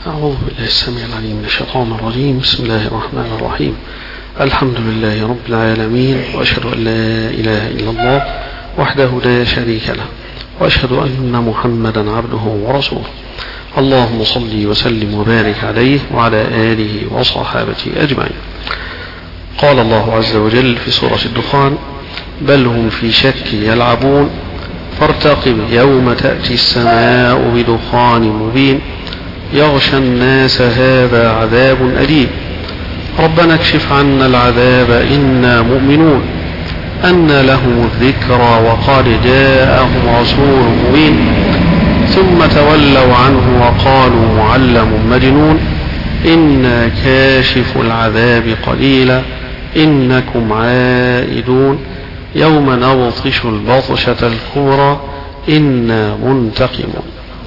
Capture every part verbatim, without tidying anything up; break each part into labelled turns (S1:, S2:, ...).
S1: أعوذ بالله السميع العليم من الشيطان الرجيم. بسم الله الرحمن الرحيم. الحمد لله رب العالمين، وأشهد أن لا إله إلا الله وحده لا شريك له، وأشهد أن محمدا عبده ورسوله. اللهم صل وسلم وبارك عليه وعلى آله وصحابته أجمعين. قال الله عز وجل في سورة الدخان: بل هم في شك يلعبون فارتقب يوم تأتي السماء بدخان مبين يغشى الناس هذا عذاب أليم ربنا اكشف عنا العذاب إنا مؤمنون أن لهم الذكرى وقد جاءهم رسول مبين ثم تولوا عنه وقالوا معلم مجنون إنا كاشف العذاب قليلا إنكم عائدون يوم نبطش البطشة الكبرى إنا منتقمون.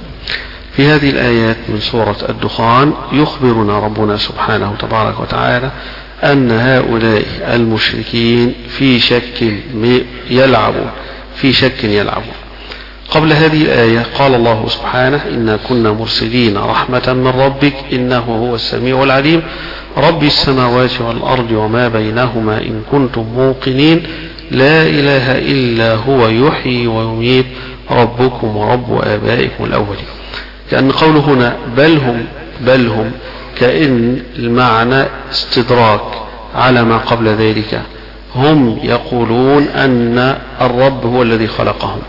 S1: في هذه الآيات من سورة الدخان يخبرنا ربنا سبحانه تبارك وتعالى أن هؤلاء المشركين في شك يلعبون في شك يلعبون. قبل هذه الآية قال الله سبحانه: إنا كنا مرسلين رحمة من ربك إنه هو السميع العليم رب السماوات والأرض وما بينهما إن كنتم موقنين لا إله إلا هو يحيي ويميت ربكم ورب آبائكم الأولين. كأن قوله هنا بل هم بل هم كأن المعنى استدراك على ما قبل ذلك. هم يقولون أن الرب هو الذي خلقهم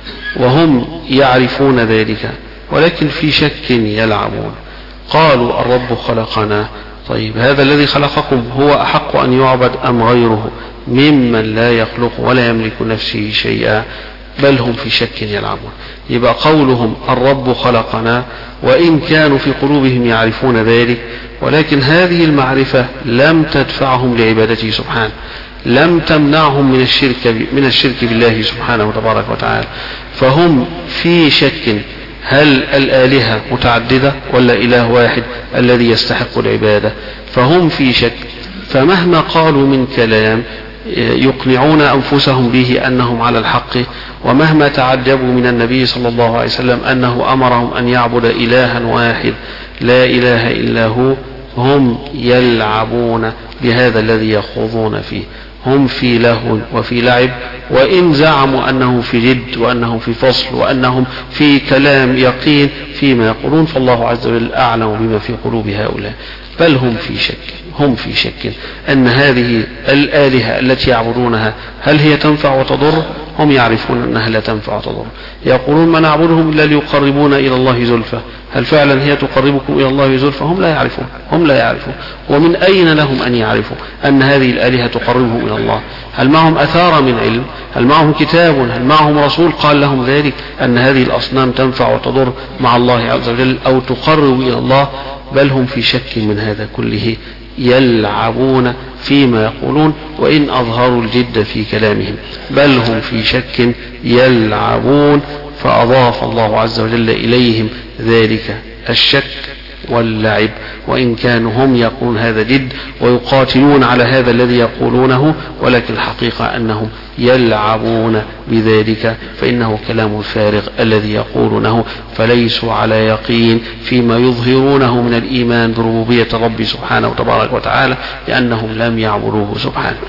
S1: وهم يعرفون ذلك، ولكن في شك يلعبون. قالوا الرب خلقنا، طيب هذا الذي خلقكم هو أحق أن يعبد أم غيره ممن لا يخلق ولا يملك نفسه شيئا؟ بل هم في شك يلعبون. يبقى قولهم الرب خلقنا وإن كانوا في قلوبهم يعرفون ذلك، ولكن هذه المعرفة لم تدفعهم لعبادته سبحانه، لم تمنعهم من الشرك من الشرك بالله سبحانه تبارك وتعالى. فهم في شك: هل الآلهة متعددة ولا إله واحد الذي يستحق العبادة؟ فهم في شك. فمهما قالوا من كلام يقنعون أنفسهم به أنهم على الحق، ومهما تعجبوا من النبي صلى الله عليه وسلم أنه أمرهم أن يعبد إلها واحد لا إله إلا هو، هم يلعبون بهذا الذي يخوضون فيه. هم في لهو وفي لعب، وإن زعموا أنهم في جد وأنهم في فصل وأنهم في كلام يقين فيما يقولون، فالله عز وجل أعلم بما في قلوب هؤلاء. بل هم في شك هم في شك أن هذه الآلهة التي يعبدونها هل هي تنفع وتضر؟ هم يعرفون أنها لا تنفع وتضر. يقولون ما نعبدهم إلا ليقربونا إلى الله زلفى، هل فعلا هي تقربكم إلى الله زلفى؟ هم لا يعرفون هم لا يعرفون ومن أين لهم أن يعرفوا أن هذه الآلهة تقربهم إلى الله؟ هل معهم أثار من علم؟ هل معهم كتاب؟ هل معهم رسول قال لهم ذلك أن هذه الأصنام تنفع وتضر مع الله عز وجل أو تقرب إلى الله؟ بل هم في شك من هذا كله، يلعبون فيما يقولون وإن أظهروا الجد في كلامهم. بل هم في شك يلعبون، فأضاف الله عز وجل إليهم ذلك الشك واللعب، وإن كانوا هم يقولون هذا جد ويقاتلون على هذا الذي يقولونه، ولكن الحقيقة أنهم يلعبون بذلك، فإنه كلام فارغ الذي يقولونه، فليسوا على يقين فيما يظهرونه من الإيمان بربوبية رب سبحانه وتبارك وتعالى، لأنهم لم يعبدوه سبحانه.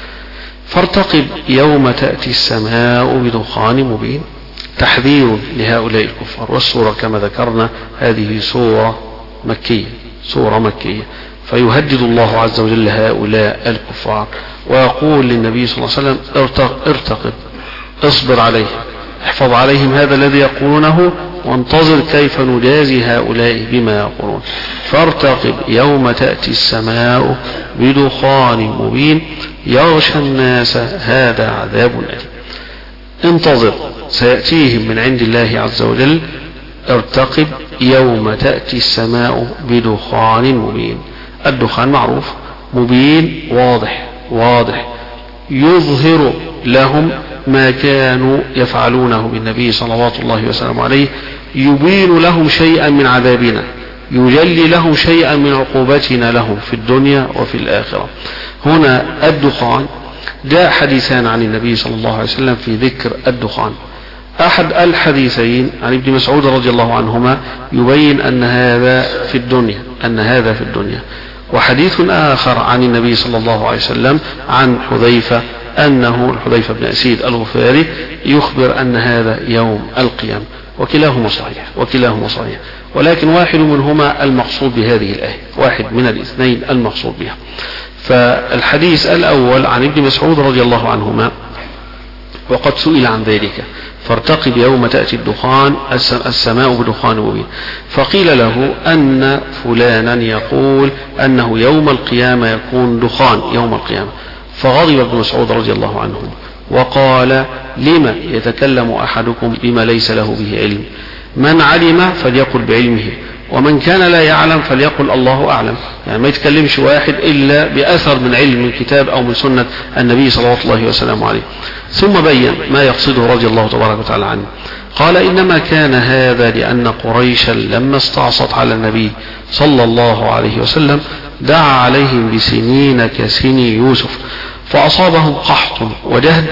S1: فارتقب يوم تأتي السماء بدخان مبين، تحذير لهؤلاء الكفار. والسورة كما ذكرنا هذه سورة مكية سورة مكية فيهدد الله عز وجل هؤلاء الكفار ويقول للنبي صلى الله عليه وسلم: ارتقب، اصبر عليهم، احفظ عليهم هذا الذي يقولونه، وانتظر كيف نجازي هؤلاء بما يقولون. فارتقب يوم تأتي السماء بدخان مبين يغشى الناس هذا عذاب أليم. انتظر، سيأتيهم من عند الله عز وجل. ارتقب يوم تأتي السماء بدخان مبين. الدخان معروف، مبين واضح واضح يظهر لهم ما كانوا يفعلونه بالنبي صلوات الله وسلم عليه، يبين لهم شيئا من عذابنا، يجلي لهم شيئا من عقوبتنا لهم في الدنيا وفي الآخرة. هنا الدخان جاء حديثان عن النبي صلى الله عليه وسلم في ذكر الدخان. أحد الحديثين عن ابن مسعود رضي الله عنهما يبين أن هذا في الدنيا أن هذا في الدنيا وحديث آخر عن النبي صلى الله عليه وسلم عن حذيفة أنه حذيفة بن أسيد الغفاري يخبر أن هذا يوم القيامة، وكلاهما صحيح وكلاهما صحيح ولكن واحد منهما المقصود بهذه الآية، واحد من الاثنين المقصود بها. فالحديث الأول عن ابن مسعود رضي الله عنهما وقد سئل عن ذلك فارتقب يوم تأتي الدخان السماء بدخان مبين، فقيل له أن فلانا يقول أنه يوم القيامة يكون دخان يوم القيامة، فغضب ابن مسعود رضي الله عنه وقال لما يتكلم أحدكم بما ليس له به علم، من علم فليقل بعلمه ومن كان لا يعلم فليقل الله أعلم. يعني ما يتكلمش واحد إلا بأثر من علم من كتاب أو من سنة النبي صلى الله عليه وسلم عليه. ثم بين ما يقصده رضي الله تبارك وتعالى عنه، قال إنما كان هذا لأن قريشا لما استعصت على النبي صلى الله عليه وسلم دعا عليهم بسنين كسني يوسف فأصابهم قحط وجهد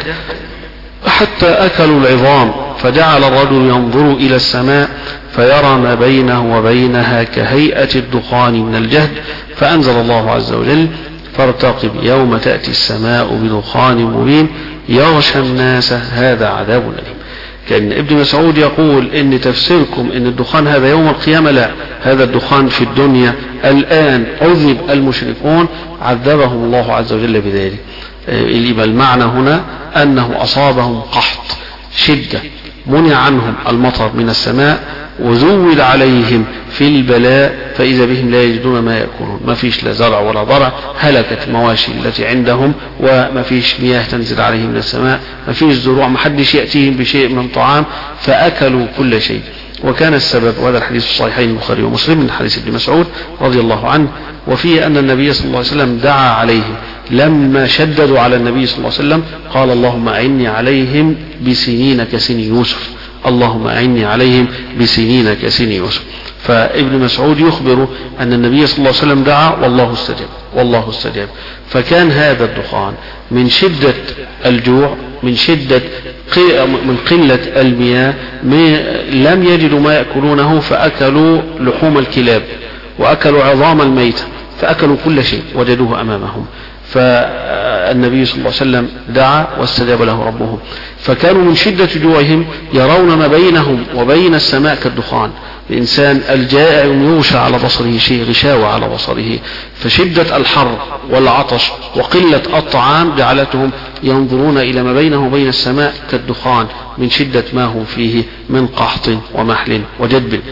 S1: حتى أكلوا العظام، فجعل الرجل ينظر إلى السماء فيرى ما بينه وبينها كهيئة الدخان من الجهد، فأنزل الله عز وجل فارتقب يوم تأتي السماء بدخان مبين يغشى الناس هذا عذاب أليم. كأن ابن مسعود يقول إن تفسيركم إن الدخان هذا يوم القيامة، لا، هذا الدخان في الدنيا الآن عذب المشركون عذبهم الله عز وجل بذلك. يبقى المعنى هنا أنه أصابهم قحط شدة، منع عنهم المطر من السماء وزود عليهم في البلاء فإذا بهم لا يجدون ما يأكلون، ما فيش لا زرع ولا ضرع، هلكت المواشي التي عندهم وما فيش مياه تنزل عليهم من السماء، ما فيش زروع، ما حدش يأتيهم بشيء من طعام فأكلوا كل شيء. وكان السبب، وهذا الحديث الصحيحين البخاري ومسلم من حديث ابن مسعود رضي الله عنه، وفيه أن النبي صلى الله عليه وسلم دعا عليهم لما شددوا على النبي صلى الله عليه وسلم قال اللهم أعني عليهم بسنين كسن يوسف، اللهم أعني عليهم بسنين كسن يوسف. فابن مسعود يخبر أن النبي صلى الله عليه وسلم دعا والله استجاب والله استجاب. فكان هذا الدخان من شدة الجوع، من شدة من قلة المياه، لم يجدوا ما يأكلونه فأكلوا لحوم الكلاب وأكلوا عظام الميتة، فأكلوا كل شيء وجدوه أمامهم. فالنبي صلى الله عليه وسلم دعا واستجاب له ربهم، فكانوا من شدة جوعهم يرون ما بينهم وبين السماء كالدخان. الإنسان الجائع يوشى على بصره شيء، غشاوة على بصره، فشدة الحر والعطش وقلة الطعام جعلتهم ينظرون إلى ما بينه وبين السماء كالدخان من شدة ما هم فيه من قحط ومحل وجدب.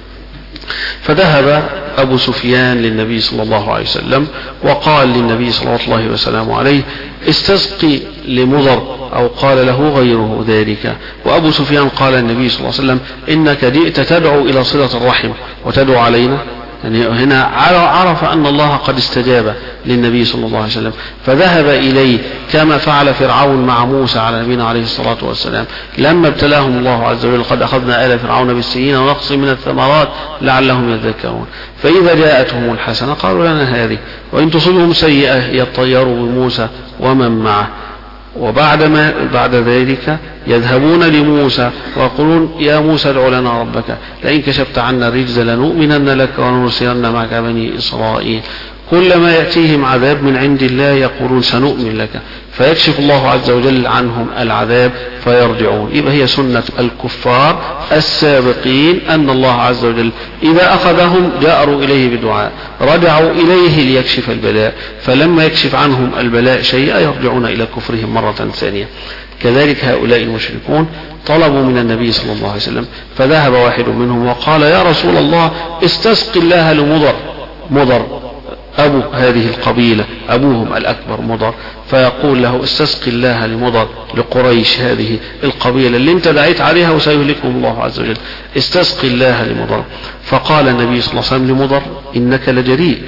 S1: فذهب أبو سفيان للنبي صلى الله عليه وسلم وقال للنبي صلى الله عليه وسلم عليه استسقي لمضر، أو قال له غيره ذلك. وأبو سفيان قال النبي صلى الله عليه وسلم إنك جئت تدعو إلى صلة الرحم وتدعو علينا، يعني هنا عرف أن الله قد استجاب للنبي صلى الله عليه وسلم، فذهب إليه كما فعل فرعون مع موسى على نبينا عليه الصلاة والسلام لما ابتلاهم الله عز وجل قد أخذنا آل فرعون بالسنين ونقص من الثمرات لعلهم يذكرون. فإذا جاءتهم الحسنة قالوا لنا هذه، وإن تصبهم سيئة يطيروا بموسى ومن معه. وبعد ما بعد ذلك يذهبون لموسى ويقولون يا موسى ادع لنا ربك لئن كشفت عنا الرجز لنؤمنن لك ونرسلن معك بني إسرائيل. كلما يأتيهم عذاب من عند الله يقولون سنؤمن لك، فيكشف الله عز وجل عنهم العذاب فيرجعون. يبقى هي سنة الكفار السابقين أن الله عز وجل إذا أخذهم جاءوا إليه بدعاء، رجعوا إليه ليكشف البلاء، فلما يكشف عنهم البلاء شيئا يرجعون إلى كفرهم مرة ثانية. كذلك هؤلاء المشركون طلبوا من النبي صلى الله عليه وسلم، فذهب واحد منهم وقال يا رسول الله استسقي الله لمضر، مضر أبو هذه القبيلة أبوهم الأكبر مضر، فيقول له استسقي الله لمضر، لقريش هذه القبيلة اللي انت دعيت عليها وسيهلكهم الله عز وجل، استسقي الله لمضر. فقال النبي صلى الله عليه وسلم لمضر إنك لجريء،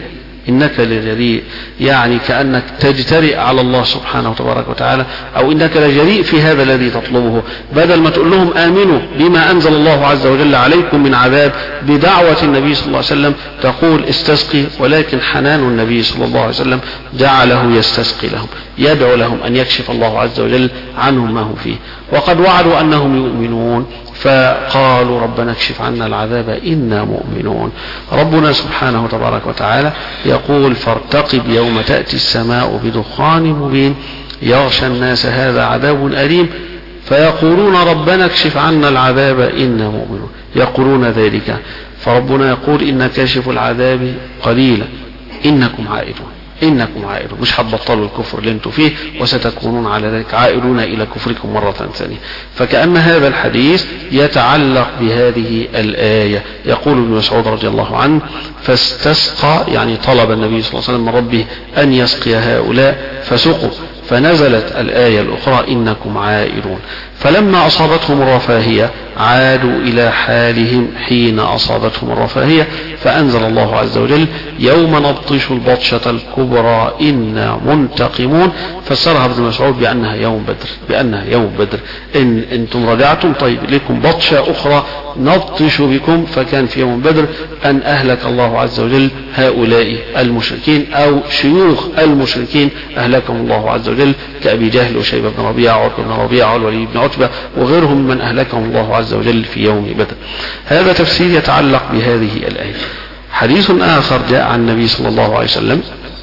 S1: إنك لجريء، يعني كأنك تجترئ على الله سبحانه وتبارك وتعالى، أو إنك لجريء في هذا الذي تطلبه. بدل ما تقول لهم آمنوا بما أنزل الله عز وجل عليكم من عذاب بدعوة النبي صلى الله عليه وسلم تقول استسقي، ولكن حنان النبي صلى الله عليه وسلم جعله يستسقي لهم، يدعو لهم أن يكشف الله عز وجل عنهم ما هم فيه. وقد وعدوا أنهم يؤمنون فقالوا ربنا اكشف عنا العذاب إنا مؤمنون. ربنا سبحانه وتبارك وتعالى يقول فارتقب يوم تأتي السماء بدخان مبين يغشى الناس هذا عذاب أليم فيقولون ربنا اكشف عنا العذاب إنا مؤمنون. يقولون ذلك فربنا يقول إن كاشف العذاب قليلا إنكم عائدون، إنكم عائدون، مش هتبطلوا الكفر اللي انتم فيه وستكونون على ذلك عائدون إلى كفركم مرة ثانية. فكأن هذا الحديث يتعلق بهذه الآية. يقول ابن مسعود رضي الله عنه فاستسقى، يعني طلب النبي صلى الله عليه وسلم من ربه أن يسقي هؤلاء فسقوا، فنزلت الآية الأخرى إنكم عائدون. فلما أصابتهم الرفاهية عادوا إلى حالهم حين أصابتهم الرفاهية، فأنزل الله عز وجل يوم نبطش البطشة الكبرى إنا منتقمون. فسرها ابن مسعود بأنها يوم بدر، بأنها يوم بدر. إن أنتم رجعتم طيب لكم بطشة أخرى نبطش بكم، فكان في يوم بدر أن أهلك الله عز وجل هؤلاء المشركين أو شيوخ المشركين أهلكهم الله عز وجل كأبي جهل وشيبة بن ربيعة وعتبة بن ربيعة والوليد بن عتبة وغيرهم من أهلكهم الله عز وجل في يوم بدر. هذا تفسير يتعلق بهذه الآية. حديث آخر جاء عن النبي صلى الله عليه وسلم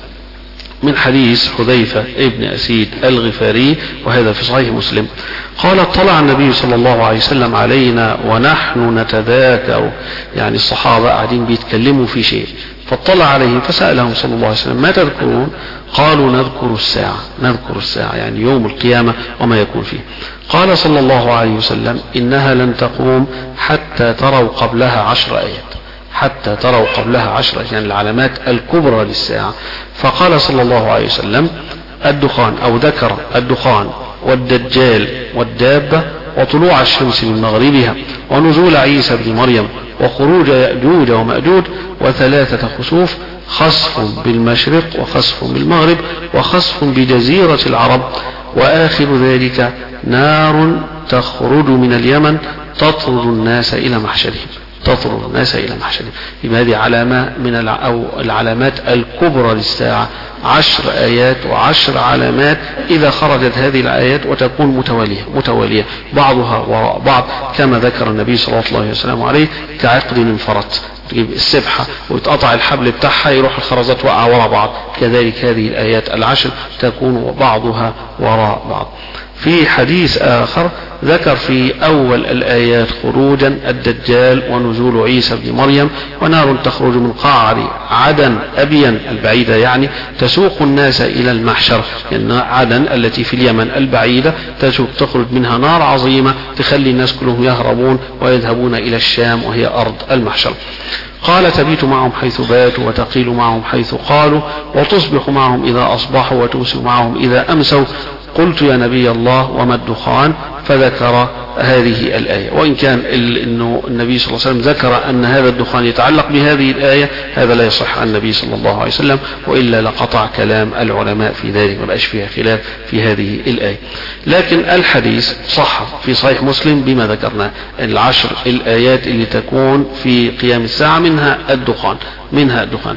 S1: من حديث حذيفة ابن أسيد الغفاري، وهذا في صحيح مسلم، قال اطلع النبي صلى الله عليه وسلم علينا ونحن نتذاكر، يعني الصحابة قاعدين بيتكلموا في شيء، فاطلع عليهم فسألهم صلى الله عليه وسلم ما تذكرون؟ قالوا نذكر الساعة، نذكر الساعة يعني يوم القيامة وما يكون فيه. قال صلى الله عليه وسلم إنها لن تقوم حتى تروا قبلها عشر آيات، حتى تروا قبلها عشر، يعني العلامات الكبرى للساعة. فقال صلى الله عليه وسلم الدخان، أو ذكر الدخان والدجال والدابة وطلوع الشمس من مغربها ونزول عيسى بن مريم وخروج يأجوج ومأجوج وثلاثة خسوف، خسف بالمشرق وخسف بالمغرب وخسف بجزيرة العرب، وآخر ذلك نار تخرج من اليمن تطرد الناس إلى محشرهم، تطرد الناس إلى محشرهم. هذه علامة من أو العلامات الكبرى للساعة، عشر آيات وعشر علامات إذا خرجت هذه الآيات وتكون متوالية متوالية بعضها وراء بعض، كما ذكر النبي صلى الله عليه وسلم عليه كعقد انفرط، تجيب السبحة ويتقطع الحبل بتاعها يروح الخرزات وقع وراء بعض، كذلك هذه الآيات العشر تكون بعضها وراء بعض. في حديث آخر ذكر في أول الآيات خروجا الدجال ونزول عيسى بن مريم ونار تخرج من قعر عدن أبين البعيدة، يعني تسوق الناس إلى المحشر، لأن عدن التي في اليمن البعيدة تسوق تخرج منها نار عظيمة تخلي الناس كلهم يهربون ويذهبون إلى الشام وهي أرض المحشر. قال تبيت معهم حيث باتوا وتقيل معهم حيث قالوا وتصبح معهم إذا أصبحوا وتمسي معهم إذا أمسوا. قلت يا نبي الله وما الدخان؟ فذكر هذه الآية. وإن كان إنه النبي صلى الله عليه وسلم ذكر أن هذا الدخان يتعلق بهذه الآية، هذا لا يصح عن النبي صلى الله عليه وسلم، وإلا لقطع كلام العلماء في ذلك ما بقاش فيها خلاف في هذه الآية. لكن الحديث صح في صحيح مسلم بما ذكرنا، العشر الآيات اللي تكون في قيام الساعة منها الدخان، منها الدخان.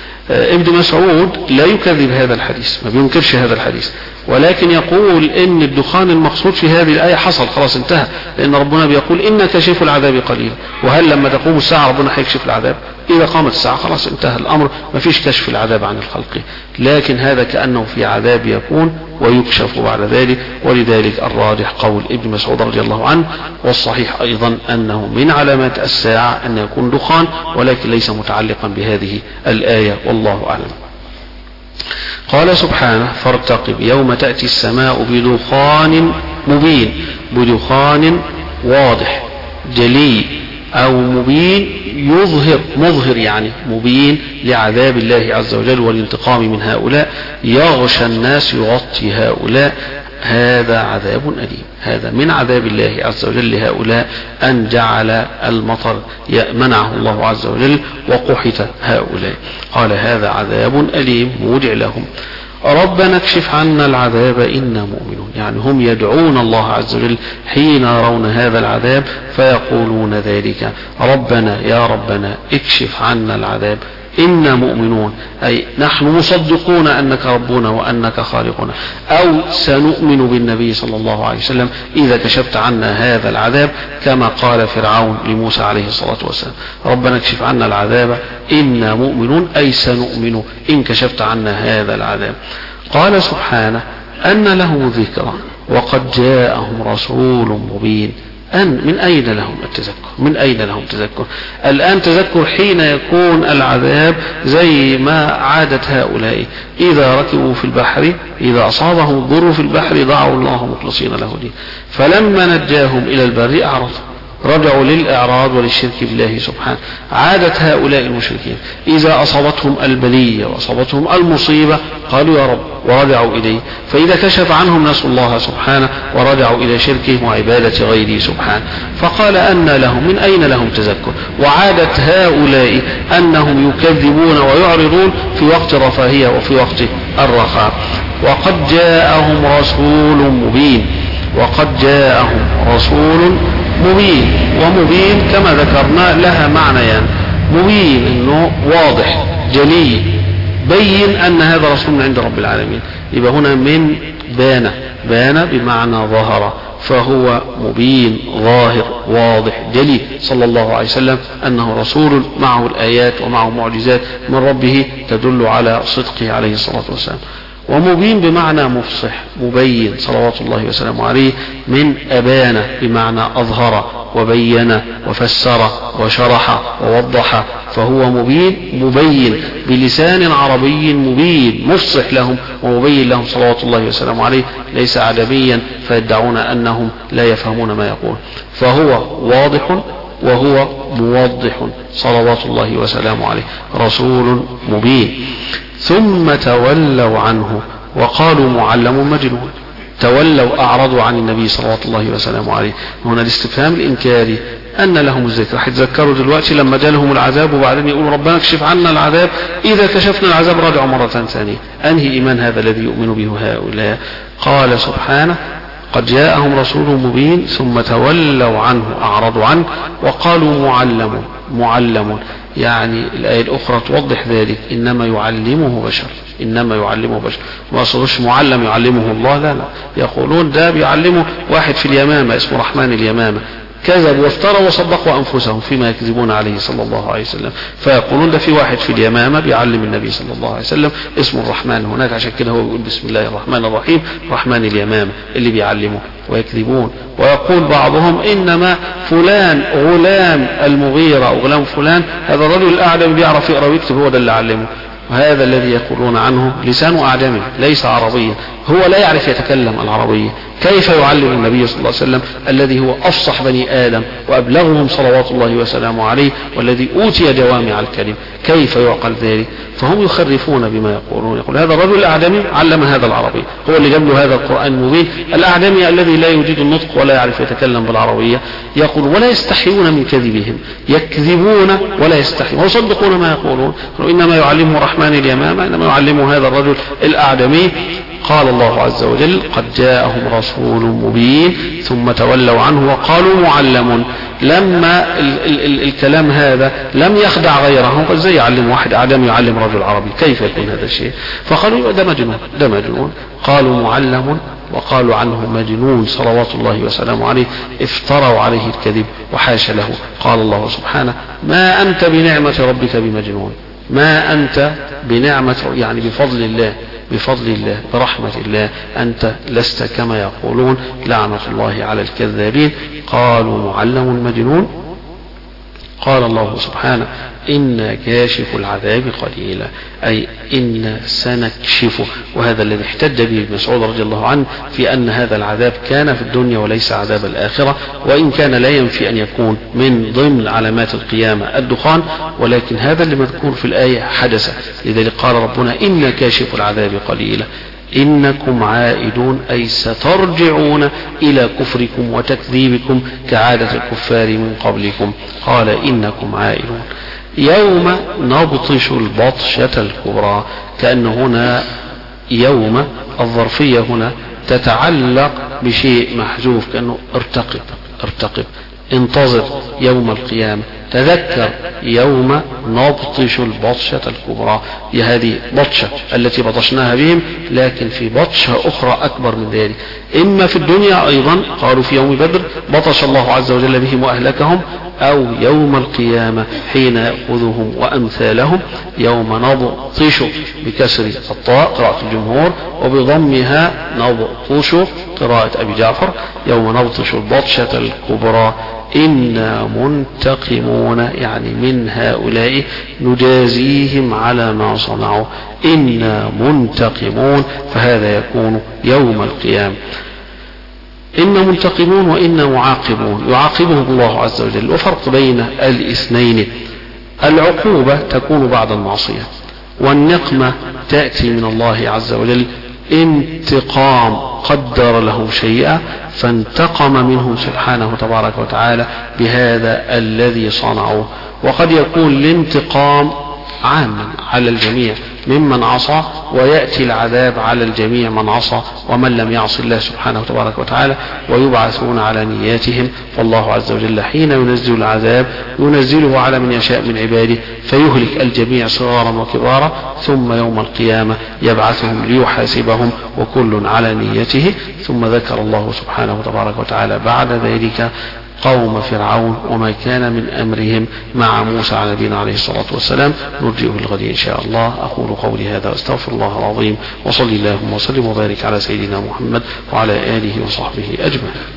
S1: ابن مسعود لا يكذب هذا الحديث، ما بينكرش هذا الحديث، ولكن يقول ان الدخان المقصود في هذه الآية حصل خلاص انتهى، لان ربنا بيقول ان كشف العذاب قليل، وهل لما تقوم الساعة ربنا هيكشف العذاب؟ اذا قامت الساعة خلاص انتهى الامر، ما فيش كشف العذاب عن الخلق، لكن هذا كأنه في عذاب يكون ويكشف بعد ذلك. ولذلك الراجح قول ابن مسعود رضي الله عنه، والصحيح ايضا انه من علامات الساعة ان يكون دخان، ولكن ليس متعلقا بهذه الآية، والله اعلم. قال سبحانه فارتقب يوم تأتي السماء بدخان مبين، بدخان واضح جلي أو مبين يظهر، مظهر يعني مبين لعذاب الله عز وجل والانتقام من هؤلاء، يغشى الناس يغطي هؤلاء هذا عذاب أليم. هذا من عذاب الله عز وجل لهؤلاء أن جعل المطر منعه الله عز وجل وقحط هؤلاء. قال هذا عذاب أليم موجع لهم. ربنا اكشف عنا العذاب إنا مؤمنون، يعني هم يدعون الله عز وجل حين يرون هذا العذاب فيقولون ذلك: ربنا يا ربنا اكشف عنا العذاب إنا مؤمنون، أي نحن مصدقون أنك ربنا وأنك خالقنا، أو سنؤمن بالنبي صلى الله عليه وسلم إذا كشفت عنا هذا العذاب، كما قال فرعون لموسى عليه الصلاة والسلام: ربنا اكشف عنا العذاب إنا مؤمنون، أي سنؤمن إن كشفت عنا هذا العذاب. قال سبحانه: أن له ذكرى وقد جاءهم رسول مبين. أن من أين لهم التذكر؟ من أين لهم تذكر؟ الآن تذكر حين يكون العذاب زي ما عادت هؤلاء إذا ركبوا في البحر، إذا أصابهم الضر في البحر دعوا الله مخلصين له الدين، فلما نجاهم إلى البر أعرضوا، رجعوا للإعراض وللشرك بالله سبحانه. عادت هؤلاء المشركين إذا أصابتهم البلية وأصابتهم المصيبة قالوا يا رب ورجعوا إليه، فإذا كشف عنهم نسوا الله سبحانه ورجعوا إلى شركهم وعبادة غيره سبحانه. فقال أن لهم، من أين لهم تذكر؟ وعادت هؤلاء أنهم يكذبون ويعرضون في وقت الرفاهية وفي وقت الرخاء. وقد جاءهم رسول مبين، وقد جاءهم رسول مبين. ومبين كما ذكرنا لها معنيان، يعني مبين انه واضح جلي، بين ان هذا رسول من عند رب العالمين. يبقى هنا من بان، بان بمعنى ظهر، فهو مبين ظاهر واضح جلي صلى الله عليه وسلم انه رسول معه الايات ومعه معجزات من ربه تدل على صدقه عليه الصلاة والسلام. ومبين بمعنى مفصح مبين صلوات الله وسلامه عليه، من أبان بمعنى أظهر وبين وفسر وشرح ووضح، فهو مبين مبين بلسان عربي مبين مفصح لهم ومبين لهم صلوات الله وسلامه عليه، ليس أعجميا فيدعون أنهم لا يفهمون ما يقول، فهو واضح وهو موضح صلوات الله وسلامه عليه، رسول مبين. ثم تولوا عنه وقالوا معلم مجنون. تولوا أعرضوا عن النبي صلوات الله وسلامه عليه. هنا الاستفهام الإنكاري أن لهم الذكر، هيتذكروا دلوقتي لما جالهم العذاب وبعدين يقولوا ربنا اكشف عنا العذاب، إذا كشفنا العذاب رجعوا مرة ثانية. أنهي إيمان هذا الذي يؤمن به هؤلاء؟ قال سبحانه: قد جاءهم رسول مبين ثم تولوا عنه أعرضوا عنه وقالوا معلم. معلم يعني الآية الأخرى توضح ذلك، إنما يعلمه بشر، إنما يعلمه بشر، ما أصلوش معلم يعلمه الله، لا لا، يقولون ده بيعلمه واحد في اليمامة اسمه رحمن اليمامة، كذبوا وافتروا وصدقوا أنفسهم فيما يكذبون عليه صلى الله عليه وسلم، فيقولون ده في واحد في اليمامة بيعلم النبي صلى الله عليه وسلم اسمه الرحمن هناك، عشان كده هو يقول بسم الله الرحمن الرحيم رحمن اليمامة اللي بيعلمه، ويكذبون. ويقول بعضهم إنما فلان غلام المغيرة أو غلام فلان، هذا الرجل الأعلم بيعرف يقرأ ويكتب، هو ده اللي علمه. وهذا الذي يقولون عنه لسانه أعجمي ليس عربيا، هو لا يعرف يتكلم العربية، كيف يعلم النبي صلى الله عليه وسلم الذي هو أفصح بني آدم وأبلغهم صلوات الله وسلامه عليه والذي أوتي جوامع الكلم، كيف يعقل ذلك؟ فهم يخرفون بما يقولون. يقول هذا الرجل الأعجمي علم هذا العربي، هو اللي جاب له هذا القرآن المبين. الأعجمي الذي لا يجيد النطق ولا يعرف يتكلم بالعربية، يقول ولا يستحيون من كذبهم، يكذبون ولا يستحيون ويصدقون ما يقولون. إنما يعلمه رحمن اليمامة، إنما يعلمه هذا الرجل الأعجمي. قال الله عز وجل: قد جاءهم رسول مبين ثم تولوا عنه وقالوا معلم. لما ال ال ال الكلام هذا لم يخدع غيرهم، قال زي يعلم واحد أعجمي يعلم رجل عربي، كيف يكون هذا الشيء؟ فقالوا ده مجنون، ده مجنون. قالوا معلم وقالوا عنه مجنون صلوات الله وسلامه عليه، افتروا عليه الكذب وحاش له. قال الله سبحانه: ما أنت بنعمة ربك بمجنون، ما أنت بنعمة يعني بفضل الله، بفضل الله برحمة الله، أنت لست كما يقولون، لعنة الله على الكذابين. قالوا معلم مجنون. قال الله سبحانه: إن كاشف العذاب قليلا، أي إن سنكشفه. وهذا الذي احتج به ابن مسعود رضي الله عنه في أن هذا العذاب كان في الدنيا وليس عذاب الآخرة، وإن كان لا ينفي أن يكون من ضمن علامات القيامة الدخان، ولكن هذا اللي مذكور في الآية حدث. لذلك قال ربنا: إن كاشف العذاب قليلا، إنكم عائدون أي سترجعون إلى كفركم وتكذيبكم كعادة الكفار من قبلكم. قال إنكم عائدون يوم نبطش البطشة الكبرى، كأن هنا يوم الظرفية هنا تتعلق بشيء محذوف، كأنه ارتقب ارتقب انتظر يوم القيامة، تذكر يوم نبطش البطشة الكبرى. هذه بطشة التي بطشناها بهم، لكن في بطشة أخرى أكبر من ذلك. إما في الدنيا أيضا قالوا في يوم بدر بطش الله عز وجل بهم وأهلكهم، أو يوم القيامة حين يأخذهم وأمثالهم. يوم نبطش بكسر الطاء قراءة الجمهور، وبضمها نبطش قراءة أبي جعفر. يوم نبطش البطشة الكبرى إنا منتقمون، يعني من هؤلاء نجازيهم على ما صنعوا. إنا منتقمون، فهذا يكون يوم القيامة. إنا منتقمون وإنا معاقبون، يعاقبهم الله عز وجل. وفرق بين الاثنين، العقوبة تكون بعد المعصية، والنقمة تأتي من الله عز وجل. انتقام قدر له شيئا فانتقم منهم سبحانه تبارك وتعالى بهذا الذي صنعوه. وقد يكون الانتقام عاما على الجميع ممن عصى، ويأتي العذاب على الجميع من عصى ومن لم يعص الله سبحانه تبارك وتعالى، ويبعثون على نياتهم. فالله عز وجل حين ينزل العذاب ينزله على من يشاء من عباده، فيهلك الجميع صغارا وكبارا، ثم يوم القيامة يبعثهم ليحاسبهم وكل على نيته. ثم ذكر الله سبحانه تبارك وتعالى بعد ذلك قوم فرعون وما كان من أمرهم مع موسى على نبينا عليه الصلاة والسلام. نرجئه الغد إن شاء الله. أقول قولي هذا واستغفر الله العظيم، وصلي اللهم وسلم وبارك على سيدنا محمد وعلى آله وصحبه أجمعين.